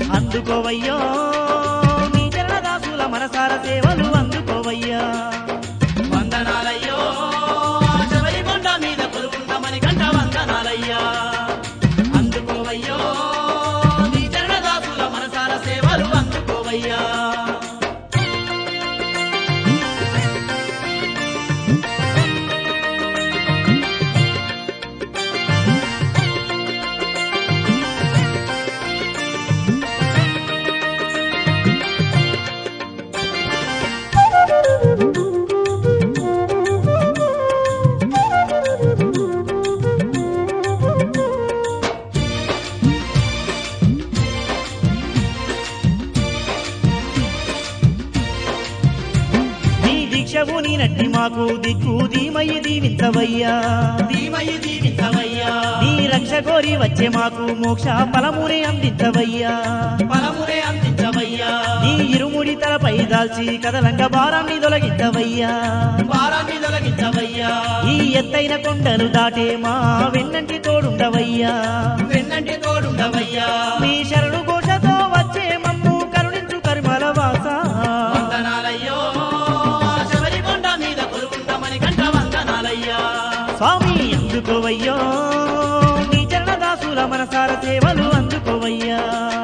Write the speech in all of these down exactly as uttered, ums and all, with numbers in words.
అందుకోవయ్యో నీ చరణదాసుల మనసార సేవలు అందుకోవయ్యా వందనాలయ్యో శబరికొండ మీద కొలువుండమని గంట వందనాలయ్యా అందుకోవయ్యో నీ చరణదాసుల మనసార సేవలు అందుకోవయ్యా దీక్షవు నీ నట్టి మాకు దిక్కు ధీమయి దీవించవయ్యా ధీమయి దీవించవయ్యా నీ రక్ష కోరి వచ్చే మాకు మోక్ష ఫలమునే అందించవయ్యా ఫలమునే అందించవయ్యా నీ ఇరుముడి తలపై దాల్చి కదలంగ భారాన్ని తొలగించవయ్యా భారాన్ని తొలగించవయ్యా ఈ ఎత్తైన కొండలు దాటే మా వెన్నంటి తోడుండవయ్యా వెన్నంటి తోడుండవయ్యా మీ శరణు ఘోషతో వచ్చే మమ్ము కరుణించు కరిమల వాస వందనాలయ్యో శబరికొండ మీద కొలువుండమని గంట వందనాలయ్యా స్వామి అందుకోవయ్యో నీ చరణదాసుల మనసార సేవలు అందుకోవయ్యా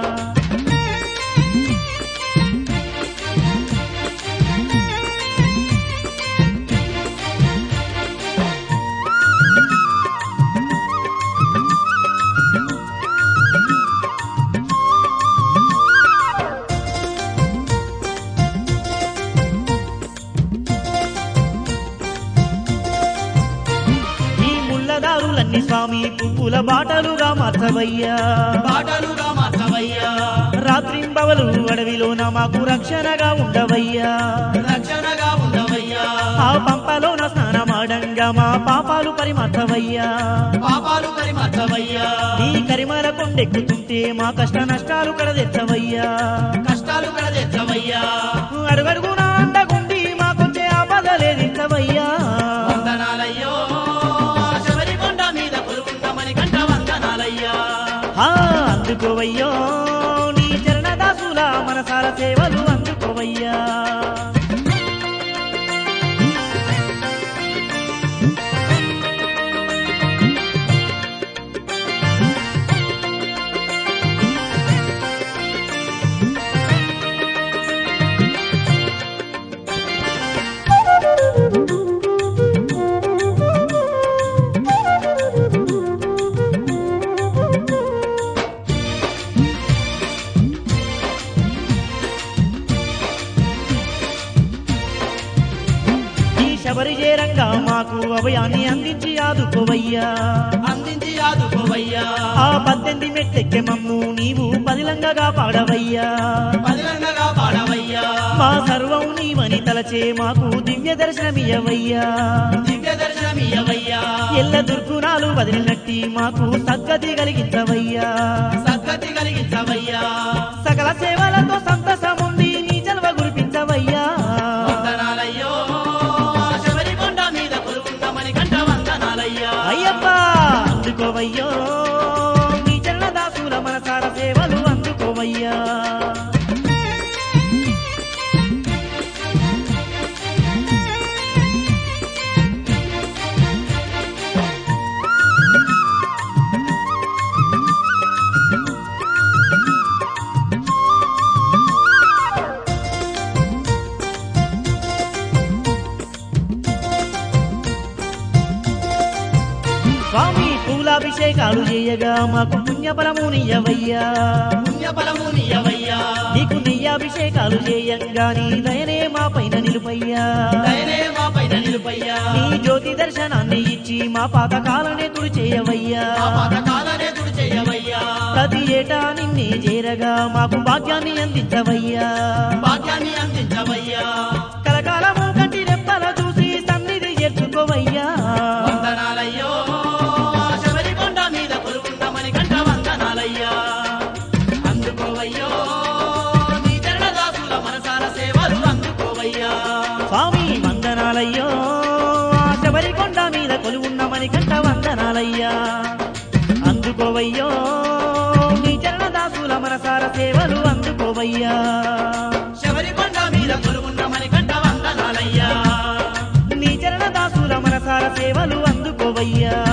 దారులన్నీ స్వామి పువ్వుల బాటలుగా మార్చవయ్యా బాటలుగా మార్చవయ్యా రాత్రింబవలు అడవిలోన మాకు రక్షణగా ఉండవయ్యా రక్షణగా ఉండవయ్యా ఆ పంపలోన స్నానమాడంగా మా పాపాలు పరిమార్చవయ్యా పాపాలు పరిమార్చవయ్యా నీ కరిమల కొండెక్కుతుంటే మా కష్ట నష్టాలు కడదెచ్చవయ్యా కష్టాలు కడదెచ్చవయ్యా అడుగడుగునా అండగుండి మాకొచ్చే ఆపదలేదించవయ్యా వందనాలయ్యో శబరికొండ మీద కొలువుండమని గంట వందనాలయ్యా అందుకోవయ్యో నీ చరణదాసుల మనసార సేవలు అందుకోవయ్యా శబరి చేరంగా మాకు అభయాన్ని అందించి ఆదుకోవయ్యా అందించి ఆదుకోవయ్యా ఆ పద్దెనిమిది మెట్టెక్కె మమ్ము నీవు పదిలంగగా పాడవయ్యా పదిలంగగా పాడవయ్యా మా సర్వం నీవని తలచే మాకు దివ్య దర్శనమియవయ్యా దివ్య దర్శనమియవయ్యా ఎల్ల దుర్గుణాలు వదిలినట్టి మాకు సద్గతి కలిగించవయ్యా సద్గతి కలిగించవయ్యా సకల సేవలతో సంతసముంది నీ జల్వ గురిపించవయ్యా వందనాలయ్యో శబరికొండ మీద కొలువుండమని గంట వందనాలయ్యా అయ్యప్ప అందుకోవయ్యో నీ చరణదాసుల మనసార సేవలు అందుకోవయ్యా స్వామి పూలాభిషేకాలు చేయగా మాకు పుణ్యఫలము నీయవయ్యా పుణ్యఫలము నీయవయ్యా నీకు నెయ్యాభిషేకాలు చేయంగా నీ దయనే మా పైన నిలుపయ్యా దయనే మా పైన నిలుపయ్యా నీ జ్యోతి దర్శనాన్ని ఇచ్చి మా పాతకాలనే తుడి చేయవయ్యా మా పాతకాలనే తుడి చేయవయ్యా ప్రతి ఏటా నిన్నే చేరగా మాకు భాగ్యాన్ని అందించవయ్యా భాగ్యాన్ని అందించవయ్యా కలకాలము కంటి రెప్పల చూసి సన్నిధి చేర్చుకోవయ్యా వందనాలయ్యో శబరికొండ మీద కొలువుండమని గంట వందనాలయ్యా అందుకోవయ్యో నీ చరణదాసుల మనసార సేవలు అందుకోవయ్యా స్వామి వందనాలయ్యో శబరికొండ మీద కొలువున్నమని గంట వందనాలయ్యా అందుకోవయ్యో నీ చరణదాసుల మనసార మనసార సేవలు అందుకోవయ్యా శబరికొండ మీద కొలువున్న మణికంఠ వందనాలయ్యా నీ చరణ దాసుల మనసార సేవలు అందుకోవయ్యా